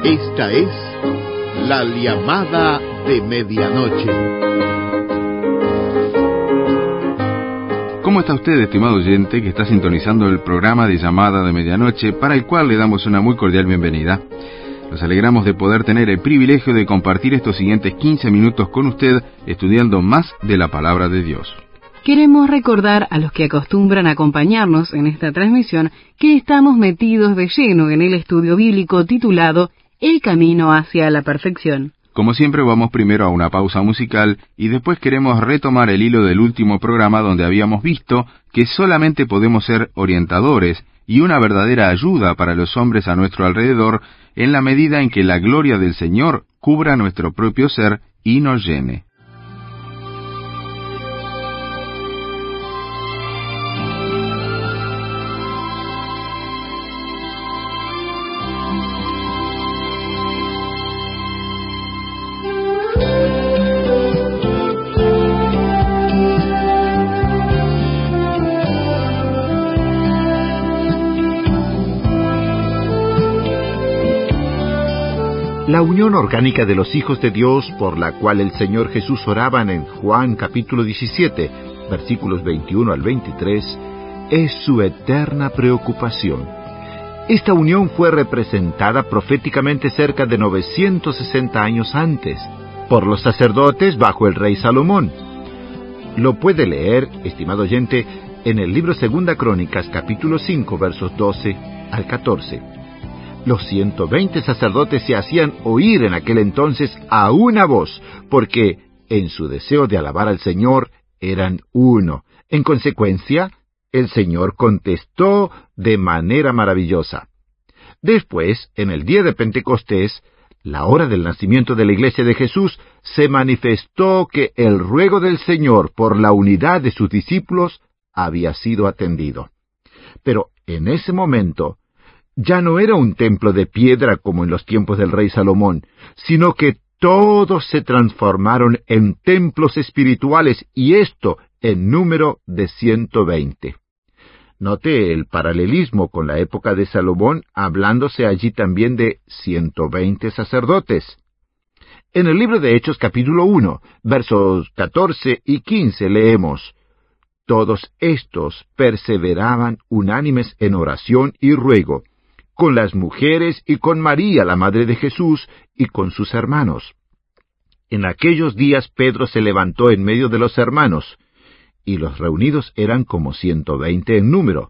Esta es la llamada de medianoche. ¿Cómo está usted, estimado oyente, que está sintonizando el programa de llamada de medianoche, para el cual le damos una muy cordial bienvenida? Nos alegramos de poder tener el privilegio de compartir estos siguientes 15 minutos con usted, estudiando más de la palabra de Dios. Queremos recordar a los que acostumbran acompañarnos en esta transmisión que estamos metidos de lleno en el estudio bíblico titulado El camino hacia la perfección. Como siempre, vamos primero a una pausa musical y después queremos retomar el hilo del último programa donde habíamos visto que solamente podemos ser orientadores y una verdadera ayuda para los hombres a nuestro alrededor en la medida en que la gloria del Señor cubra nuestro propio ser y nos llene. La unión orgánica de los hijos de Dios, por la cual el Señor Jesús oraba en Juan capítulo 17, versículos 21 al 23, es su eterna preocupación. Esta unión fue representada proféticamente cerca de 960 años antes, por los sacerdotes bajo el rey Salomón. Lo puede leer, estimado oyente, en el libro Segunda Crónicas, capítulo 5, versos 12 al 14. Los 120 sacerdotes se hacían oír en aquel entonces a una voz, porque en su deseo de alabar al Señor eran uno. En consecuencia, el Señor contestó de manera maravillosa. Después, en el día de Pentecostés, la hora del nacimiento de la Iglesia de Jesús, se manifestó que el ruego del Señor por la unidad de sus discípulos había sido atendido. Pero en ese momento, ya no era un templo de piedra como en los tiempos del rey Salomón, sino que todos se transformaron en templos espirituales, y esto en número de 120. Note el paralelismo con la época de Salomón, hablándose allí también de 120 sacerdotes. En el libro de Hechos capítulo 1, versos 14 y 15 leemos: Todos estos perseveraban unánimes en oración y ruego, con las mujeres y con María, la madre de Jesús, y con sus hermanos. En aquellos días Pedro se levantó en medio de los hermanos, y los reunidos eran como 120 en número.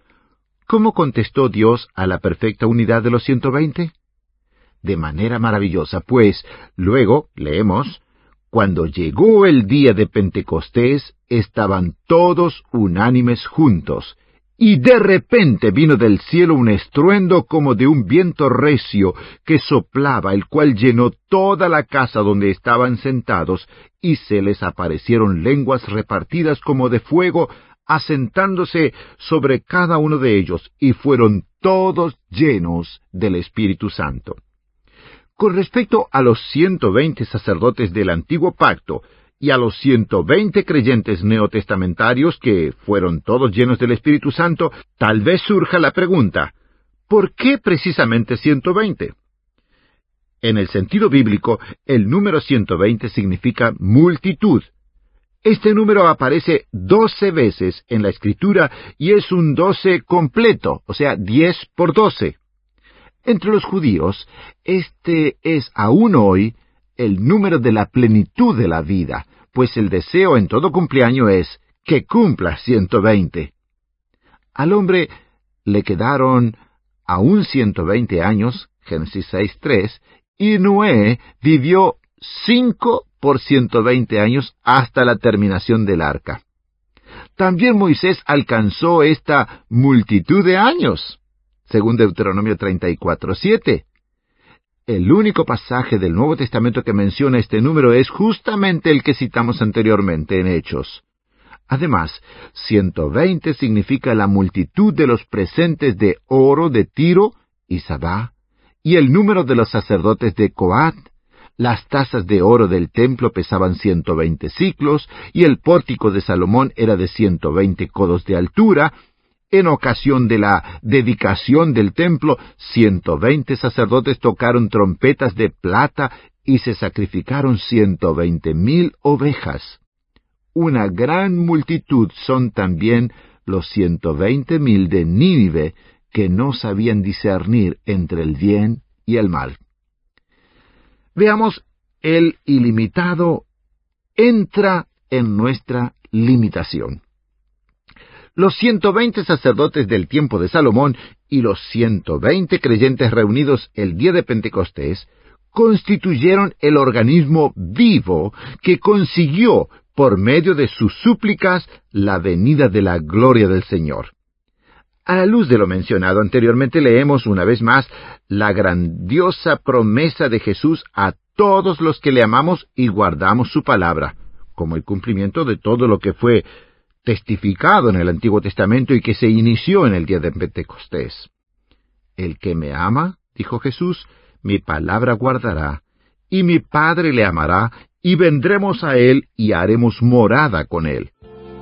¿Cómo contestó Dios a la perfecta unidad de los 120? De manera maravillosa, pues, luego, leemos, cuando llegó el día de Pentecostés, estaban todos unánimes juntos, y de repente vino del cielo un estruendo como de un viento recio que soplaba, el cual llenó toda la casa donde estaban sentados, y se les aparecieron lenguas repartidas como de fuego, asentándose sobre cada uno de ellos, y fueron todos llenos del Espíritu Santo. Con respecto a los 120 sacerdotes del Antiguo Pacto, y a los 120 creyentes neotestamentarios que fueron todos llenos del Espíritu Santo, tal vez surja la pregunta, ¿por qué precisamente 120? En el sentido bíblico, el número 120 significa multitud. Este número aparece 12 veces en la Escritura y es un 12 completo, o sea, 10 por 12. Entre los judíos, este es aún hoy el número de la plenitud de la vida, pues el deseo en todo cumpleaños es que cumpla 120. Al hombre le quedaron aún 120 años, Génesis 6:3, y Noé vivió 5 por 120 años hasta la terminación del arca. También Moisés alcanzó esta multitud de años, según Deuteronomio 34:7. El único pasaje del Nuevo Testamento que menciona este número es justamente el que citamos anteriormente en Hechos. Además, 120 significa la multitud de los presentes de oro de Tiro y Sabá, y el número de los sacerdotes de Coat. Las tazas de oro del templo pesaban 120 siclos, y el pórtico de Salomón era de 120 codos de altura, En ocasión de la dedicación del templo, 120 sacerdotes tocaron trompetas de plata y se sacrificaron 120,000 ovejas. Una gran multitud son también los 120,000 de Nínive, que no sabían discernir entre el bien y el mal. Veamos, el ilimitado entra en nuestra limitación. Los 120 sacerdotes del tiempo de Salomón y los 120 creyentes reunidos el día de Pentecostés constituyeron el organismo vivo que consiguió, por medio de sus súplicas, la venida de la gloria del Señor. A la luz de lo mencionado anteriormente, leemos una vez más la grandiosa promesa de Jesús a todos los que le amamos y guardamos su palabra, como el cumplimiento de todo lo que fue testificado en el Antiguo Testamento y que se inició en el día de Pentecostés. El que me ama, dijo Jesús, mi palabra guardará, y mi Padre le amará, y vendremos a él y haremos morada con él.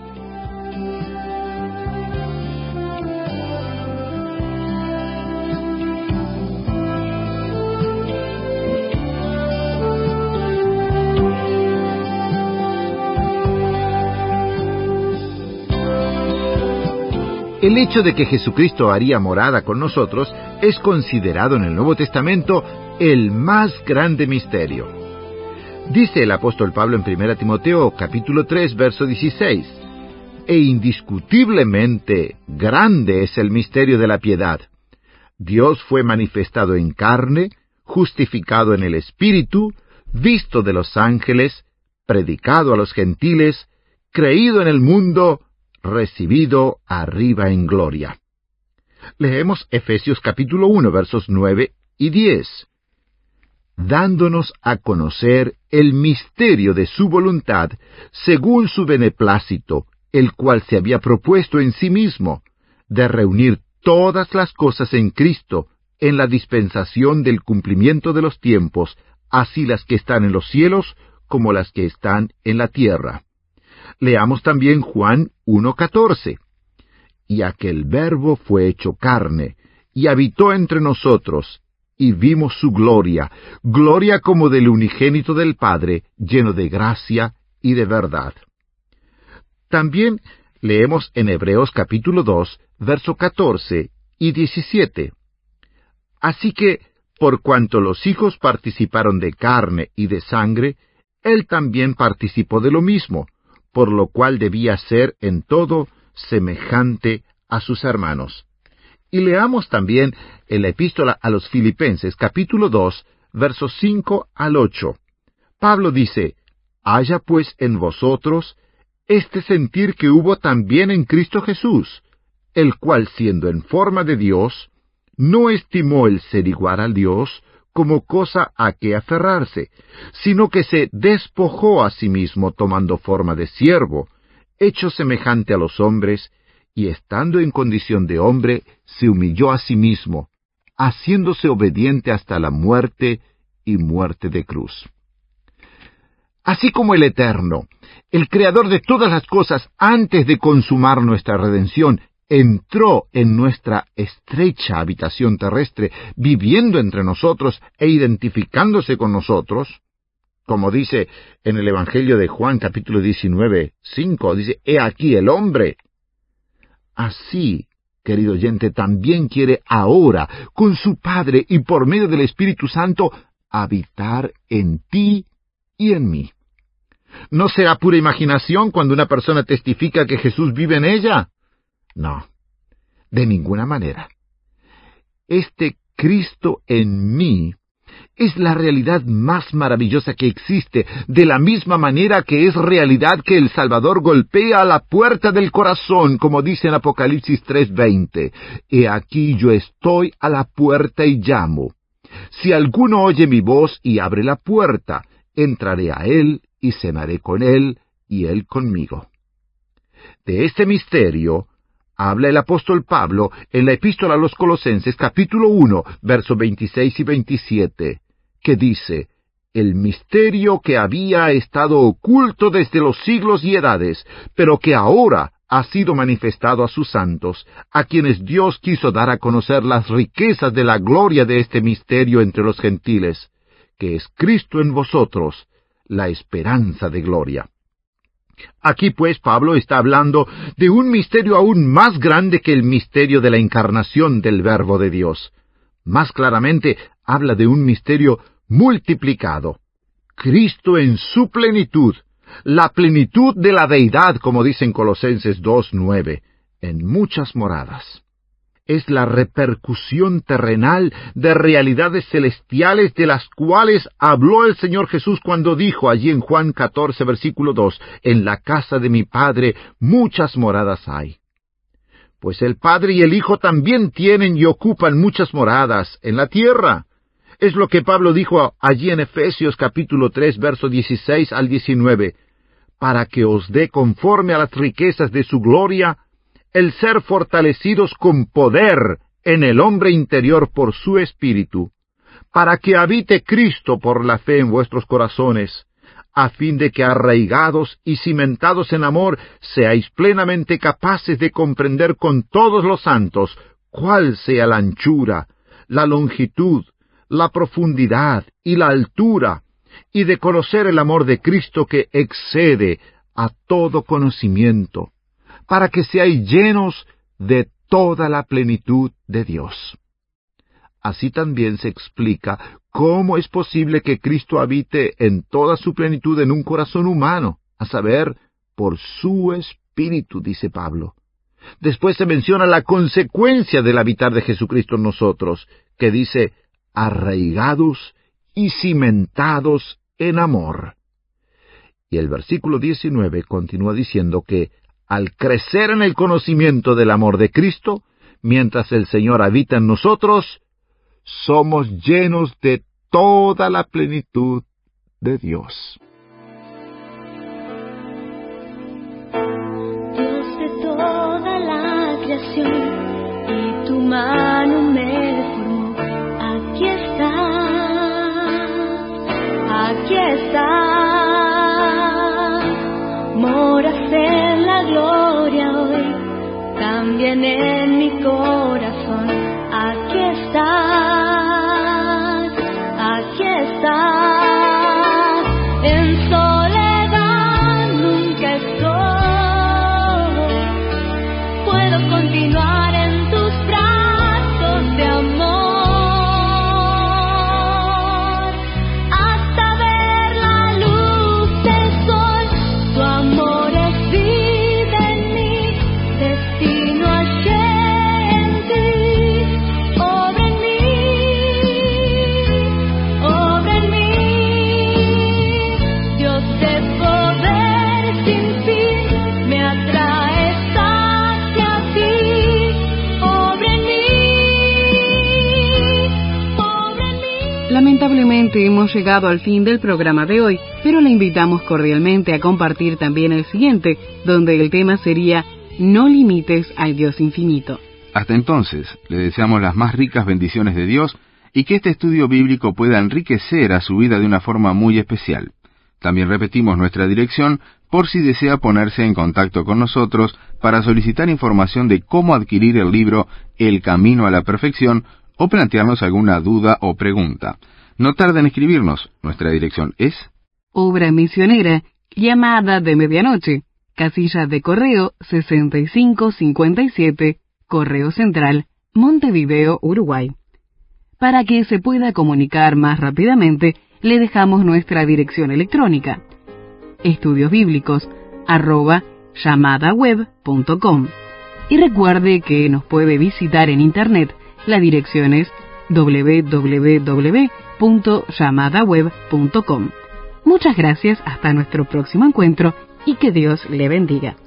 El hecho de que Jesucristo haría morada con nosotros es considerado en el Nuevo Testamento el más grande misterio. Dice el apóstol Pablo en 1 Timoteo, capítulo 3, verso 16, «E indiscutiblemente grande es el misterio de la piedad. Dios fue manifestado en carne, justificado en el Espíritu, visto de los ángeles, predicado a los gentiles, creído en el mundo, recibido arriba en gloria». Leemos Efesios capítulo 1, versos 9 y 10. «Dándonos a conocer el misterio de su voluntad, según su beneplácito, el cual se había propuesto en sí mismo, de reunir todas las cosas en Cristo, en la dispensación del cumplimiento de los tiempos, así las que están en los cielos como las que están en la tierra». Leamos también Juan 1:14. «Y aquel Verbo fue hecho carne, y habitó entre nosotros, y vimos su gloria, gloria como del unigénito del Padre, lleno de gracia y de verdad». También leemos en Hebreos capítulo 2, verso 14 y 17. «Así que, por cuanto los hijos participaron de carne y de sangre, él también participó de lo mismo, por lo cual debía ser en todo semejante a sus hermanos». Y leamos también en la epístola a los Filipenses, capítulo 2, versos 5 al 8. Pablo dice, «Haya pues en vosotros este sentir que hubo también en Cristo Jesús, el cual, siendo en forma de Dios, no estimó el ser igual a Dios como cosa a que aferrarse, sino que se despojó a sí mismo tomando forma de siervo, hecho semejante a los hombres, y estando en condición de hombre, se humilló a sí mismo, haciéndose obediente hasta la muerte y muerte de cruz». Así como el Eterno, el Creador de todas las cosas, antes de consumar nuestra redención, entró en nuestra estrecha habitación terrestre, viviendo entre nosotros e identificándose con nosotros, como dice en el Evangelio de Juan, capítulo 19, 5, dice, «He aquí el hombre». Así, querido oyente, también quiere ahora, con su Padre y por medio del Espíritu Santo, habitar en ti y en mí. ¿No será pura imaginación cuando una persona testifica que Jesús vive en ella? No, de ninguna manera. Este Cristo en mí es la realidad más maravillosa que existe, de la misma manera que es realidad que el Salvador golpea a la puerta del corazón, como dice en Apocalipsis 3:20. «He aquí yo estoy a la puerta y llamo. Si alguno oye mi voz y abre la puerta, entraré a él y cenaré con él y él conmigo». De este misterio habla el apóstol Pablo en la epístola a los Colosenses, capítulo 1, versos 26 y 27, que dice, «El misterio que había estado oculto desde los siglos y edades, pero que ahora ha sido manifestado a sus santos, a quienes Dios quiso dar a conocer las riquezas de la gloria de este misterio entre los gentiles, que es Cristo en vosotros, la esperanza de gloria. Aquí pues Pablo está hablando de un misterio aún más grande que el misterio de la encarnación del Verbo de Dios. Más claramente, habla de un misterio multiplicado. Cristo en su plenitud, la plenitud de la deidad, como dicen Colosenses 2:9, en muchas moradas. Es la repercusión terrenal de realidades celestiales de las cuales habló el Señor Jesús cuando dijo allí en Juan 14, versículo 2, «En la casa de mi Padre muchas moradas hay». Pues el Padre y el Hijo también tienen y ocupan muchas moradas en la tierra. Es lo que Pablo dijo allí en Efesios capítulo 3, verso 16 al 19, «Para que os dé conforme a las riquezas de su gloria, el ser fortalecidos con poder en el hombre interior por su Espíritu, para que habite Cristo por la fe en vuestros corazones, a fin de que arraigados y cimentados en amor, seáis plenamente capaces de comprender con todos los santos cuál sea la anchura, la longitud, la profundidad y la altura, y de conocer el amor de Cristo que excede a todo conocimiento, para que seáis llenos de toda la plenitud de Dios». Así también se explica cómo es posible que Cristo habite en toda su plenitud en un corazón humano, a saber, por su Espíritu, dice Pablo. Después se menciona la consecuencia del habitar de Jesucristo en nosotros, que dice, arraigados y cimentados en amor. Y el versículo 19 continúa diciendo que, al crecer en el conocimiento del amor de Cristo, mientras el Señor habita en nosotros, somos llenos de toda la plenitud de Dios. Dios de toda la creación, y tu mano me formó. Aquí está, moras en la gloria hoy, también en mi corazón. Aquí estás, en soledad nunca estoy, puedo continuar en tus brazos de amor, hasta ver la luz del sol. Tu amor es vida en mí, destino hallé en ti, obra en mí, Dios de poder sin fin, me atraes hacia ti, obra en mí, obra en mí. Lamentablemente hemos llegado al fin del programa de hoy, pero le invitamos cordialmente a compartir también el siguiente, donde el tema sería «No limites al Dios infinito». Hasta entonces, le deseamos las más ricas bendiciones de Dios y que este estudio bíblico pueda enriquecer a su vida de una forma muy especial. También repetimos nuestra dirección por si desea ponerse en contacto con nosotros para solicitar información de cómo adquirir el libro El Camino a la Perfección o plantearnos alguna duda o pregunta. No tarde en escribirnos. Nuestra dirección es Obra Misionera, Llamada de Medianoche, casilla de correo 6557, Correo Central, Montevideo, Uruguay. Para que se pueda comunicar más rápidamente, le dejamos nuestra dirección electrónica: estudiosbiblicos@yamadaweb.com. Y recuerde que nos puede visitar en internet. La dirección es www.yamadaweb.com. Muchas gracias, hasta nuestro próximo encuentro y que Dios le bendiga.